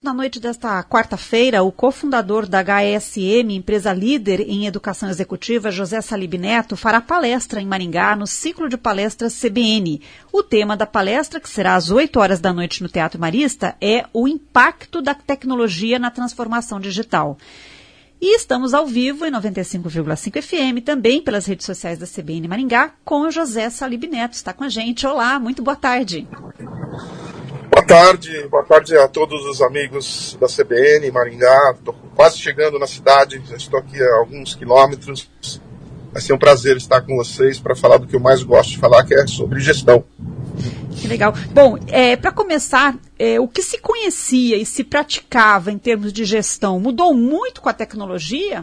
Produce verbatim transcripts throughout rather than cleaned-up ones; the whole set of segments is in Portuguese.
Na noite desta quarta-feira, o cofundador da H S M, empresa líder em educação executiva, José Salib Neto, fará palestra em Maringá no ciclo de palestras C B N. O tema da palestra, que será às oito horas da noite no Teatro Marista, é o impacto da tecnologia na transformação digital. E estamos ao vivo em noventa e cinco vírgula cinco F M, também pelas redes sociais da C B N Maringá, com o José Salib Neto. Está com a gente. Olá, muito boa tarde. Boa tarde, boa tarde a todos os amigos da C B N Maringá. Estou quase chegando na cidade, já estou aqui a alguns quilômetros. Vai ser um prazer estar com vocês para falar do que eu mais gosto de falar, que é sobre gestão. Que legal. Bom, é, para começar, é, o que se conhecia e se praticava em termos de gestão mudou muito com a tecnologia?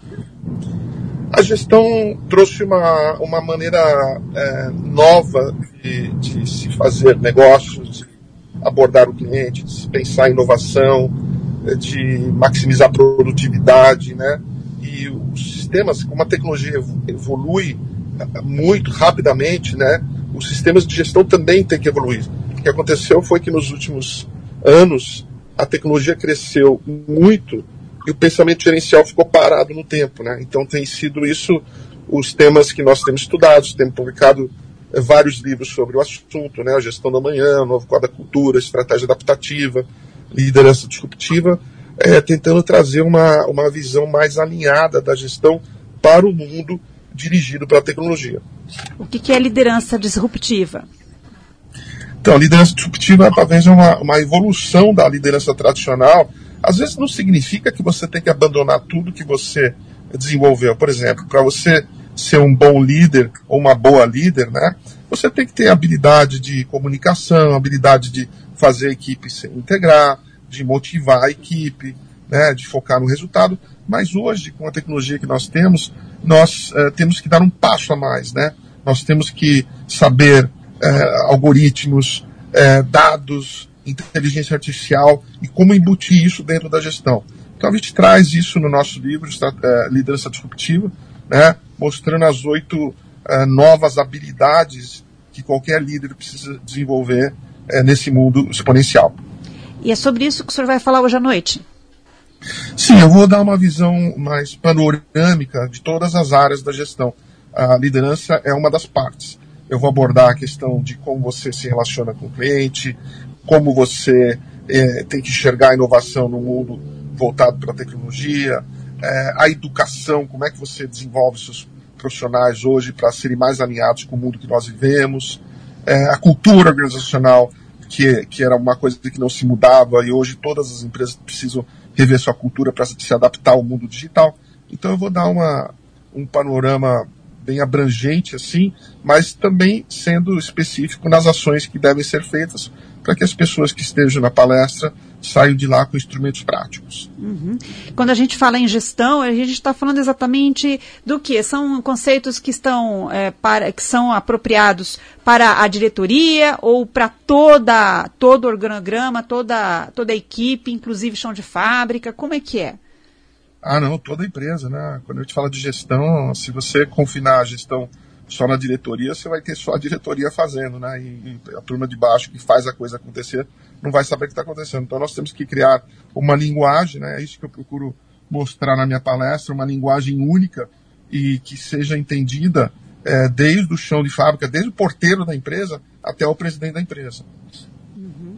A gestão trouxe uma, uma maneira é, nova de, de se fazer negócios, de abordar o cliente, de pensar em inovação, de maximizar a produtividade, né? E os sistemas, como a tecnologia evolui muito rapidamente, né? Os sistemas de gestão também têm que evoluir. O que aconteceu foi que nos últimos anos a tecnologia cresceu muito e o pensamento gerencial ficou parado no tempo, né? Então tem sido isso os temas que nós temos estudado, temos publicado vários livros sobre o assunto, né? A gestão da manhã, o novo quadro da cultura, estratégia adaptativa, liderança disruptiva, é, tentando trazer uma, uma visão mais alinhada da gestão para o mundo dirigido pela tecnologia. O que, que é liderança disruptiva? Então, a liderança disruptiva talvez é uma, uma evolução da liderança tradicional. Às vezes não significa que você tem que abandonar tudo que você desenvolveu. Por exemplo, para você ser um bom líder ou uma boa líder, né? Você tem que ter habilidade de comunicação, habilidade de fazer a equipe se integrar, de motivar a equipe, né? De focar no resultado. Mas hoje, com a tecnologia que nós temos, nós eh, temos que dar um passo a mais, né? Nós temos que saber eh, algoritmos, eh, dados, inteligência artificial e como embutir isso dentro da gestão. Então a gente traz isso no nosso livro, eh, Liderança Disruptiva, né? Mostrando as oito uh, novas habilidades que qualquer líder precisa desenvolver uh, nesse mundo exponencial. E é sobre isso que o senhor vai falar hoje à noite? Sim, eu vou dar uma visão mais panorâmica de todas as áreas da gestão. A liderança é uma das partes. Eu vou abordar a questão de como você se relaciona com o cliente, como você eh, tem que enxergar a inovação no mundo voltado para a tecnologia, eh, a educação, como é que você desenvolve seus profissionais hoje para serem mais alinhados com o mundo que nós vivemos, é, a cultura organizacional, que, que era uma coisa que não se mudava e hoje todas as empresas precisam rever sua cultura para se adaptar ao mundo digital. Então eu vou dar uma, um panorama bem abrangente, assim, mas também sendo específico nas ações que devem ser feitas para que as pessoas que estejam na palestra saiam de lá com instrumentos práticos. Uhum. Quando a gente fala em gestão, a gente está falando exatamente do quê? São conceitos que estão é, para, que são apropriados para a diretoria ou para toda todo organograma, toda toda a equipe, inclusive chão de fábrica? Como é que é? Ah, não, toda a empresa, né? Quando a gente fala de gestão, se você confinar a gestão só na diretoria, você vai ter só a diretoria fazendo, né? E, e a turma de baixo que faz a coisa acontecer não vai saber o que está acontecendo. Então nós temos que criar uma linguagem, né? É isso que eu procuro mostrar na minha palestra, uma linguagem única e que seja entendida é, desde o chão de fábrica, desde o porteiro da empresa até o presidente da empresa. Uhum.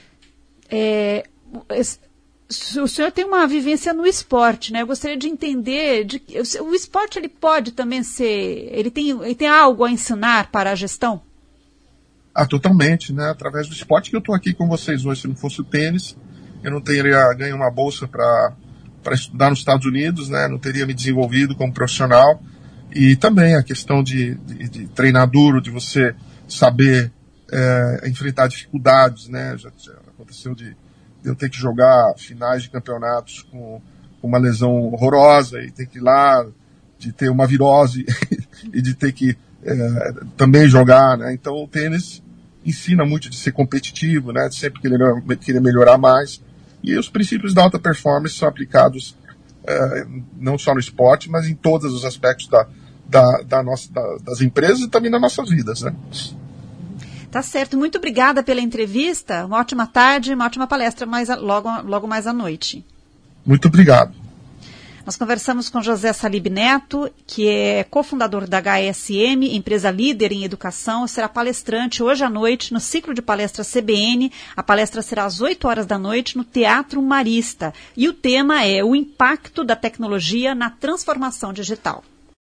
É, esse... O senhor tem uma vivência no esporte, né? Eu gostaria de entender, de, o esporte ele pode também ser, ele tem, ele tem algo a ensinar para a gestão? Ah, totalmente, né? Através do esporte que eu estou aqui com vocês hoje. Se não fosse o tênis, eu não teria ganho uma bolsa para para estudar nos Estados Unidos, né? Não teria me desenvolvido como profissional. E também a questão de, de, de treinar duro, de você saber é, enfrentar dificuldades, né? Já, já aconteceu de eu ter que jogar finais de campeonatos com uma lesão horrorosa e ter que ir lá, de ter uma virose e de ter que é, também jogar, né? Então o tênis ensina muito de ser competitivo, né? De sempre querer, querer melhorar mais. E os princípios da alta performance são aplicados é, não só no esporte, mas em todos os aspectos da, da, da nossa, da, das empresas e também nas nossas vidas, né? Tá certo. Muito obrigada pela entrevista. Uma ótima tarde, uma ótima palestra mais a, logo, logo mais à noite. Muito obrigado. Nós conversamos com José Salib Neto, que é cofundador da H S M, empresa líder em educação, será palestrante hoje à noite no ciclo de palestras C B N. A palestra será às oito horas da noite no Teatro Marista. E o tema é o impacto da tecnologia na transformação digital.